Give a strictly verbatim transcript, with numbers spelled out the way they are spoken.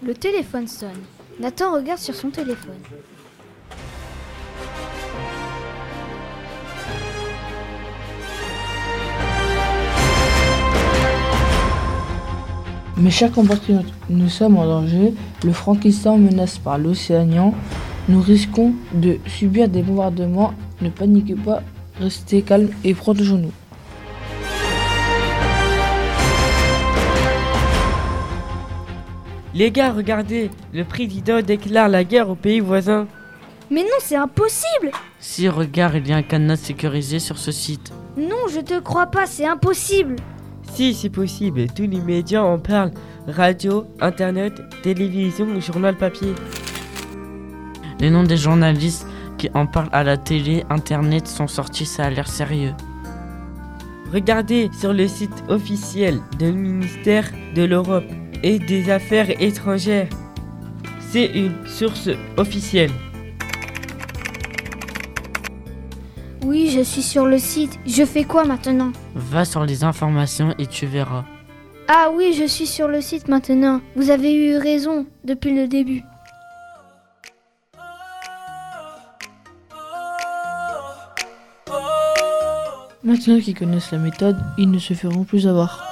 Le téléphone sonne. Nathan regarde sur son téléphone. Mes chers compatriotes, nous sommes en danger. Le Frankenstein menace par l'océan. Nous risquons de subir des bombardements. Ne paniquez pas, restez calmes et protégeons-nous. Les gars, regardez, le président déclare la guerre aux pays voisins. Mais non, c'est impossible! Si, regarde, il y a un cadenas sécurisé sur ce site. Non, je te crois pas, c'est impossible! Si, c'est possible, tous les médias en parlent. Radio, internet, télévision ou journal papier. Les noms des journalistes qui en parlent à la télé, internet sont sortis, ça a l'air sérieux. Regardez sur le site officiel du ministère de l'Europe et des Affaires étrangères. C'est une source officielle. Oui, je suis sur le site. Je fais quoi maintenant? Va sur les informations et tu verras. Ah oui, je suis sur le site maintenant. Vous avez eu raison depuis le début. Maintenant qu'ils connaissent la méthode, ils ne se feront plus avoir.